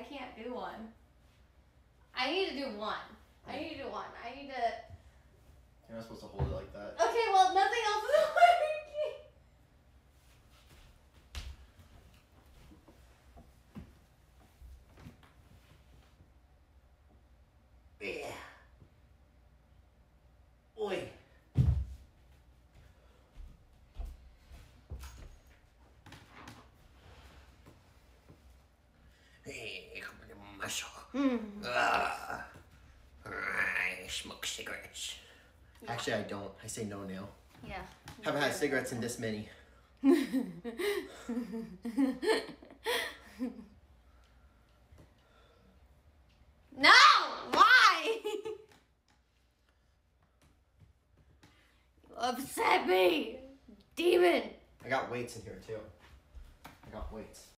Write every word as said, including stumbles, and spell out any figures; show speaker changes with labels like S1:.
S1: I can't do one. I need to do one. I need to do one. I need to...
S2: You're not supposed to hold it like that.
S1: Okay, well, nothing else is working.
S2: Yeah. Oi. Hey, muscle.
S1: Mm.
S2: Ah. I smoke cigarettes. Yeah. Actually, I don't. I say no now.
S1: Yeah.
S2: Haven't had cigarettes in this many.
S1: No! Why? You upset me! Demon!
S2: I got weights in here too. I got weights.